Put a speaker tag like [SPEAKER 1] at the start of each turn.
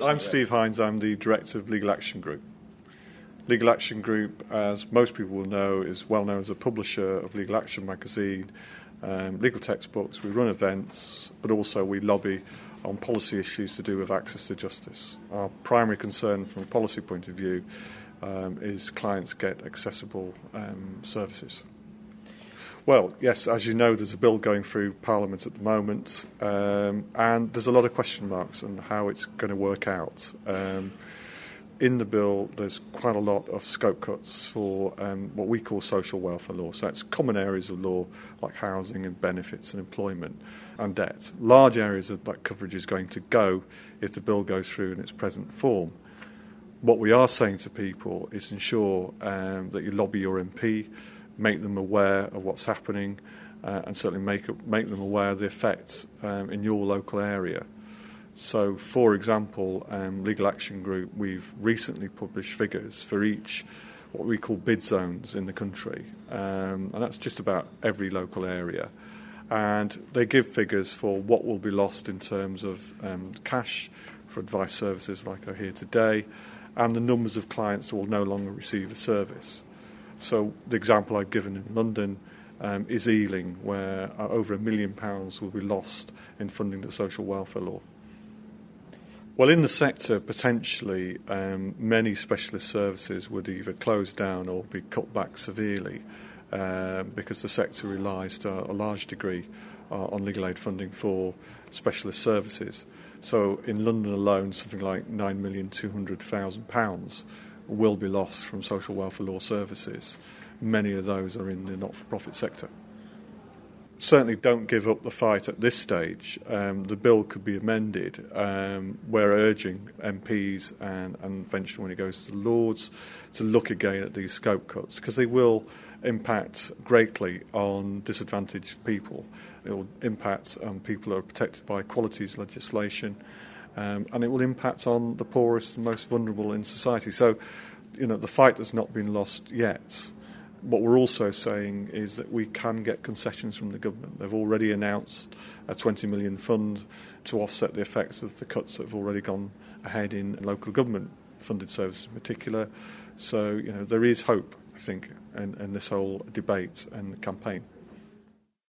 [SPEAKER 1] I'm Steve Hines. I'm the Director of Legal Action Group. Legal Action Group, as most people will know, is well known as a publisher of Legal Action magazine, legal textbooks. We run events, but also we lobby on policy issues to do with access to justice. Our primary concern from a policy point of view is clients get accessible services. Well, yes, as you know, there's a bill going through Parliament at the moment, and there's a lot of question marks on how it's going to work out. In the bill, there's quite a lot of scope cuts for what we call social welfare law. So it's common areas of law like housing and benefits and employment and debt. Large areas of that coverage is going to go if the bill goes through in its present form. What we are saying to people is ensure that you lobby your MP, make them aware of what's happening, and certainly make them aware of the effects in your local area. So, for example, Legal Action Group, we've recently published figures for each what we call bid zones in the country, and that's just about every local area. And they give figures for what will be lost in terms of cash for advice services like I hear today, and the numbers of clients who will no longer receive a service. So the example I've given in London is Ealing, where over £1 million will be lost in funding the social welfare law. Well, in the sector, potentially, many specialist services would either close down or be cut back severely because the sector relies to a large degree on legal aid funding for specialist services. So in London alone, something like £9,200,000 will be lost from social welfare law services. Many of those are in the not-for-profit sector. Certainly don't give up the fight at this stage. The bill could be amended. We're urging MPs and eventually when it goes to the Lords to look again at these scope cuts because they will impact greatly on disadvantaged people. It will impact on people who are protected by equalities legislation. And it will impact on the poorest and most vulnerable in society. So, the fight has not been lost yet. What we're also saying is that we can get concessions from the government. They've already announced a 20 million fund to offset the effects of the cuts that have already gone ahead in local government funded services in particular. So, there is hope, I think, in this whole debate and campaign.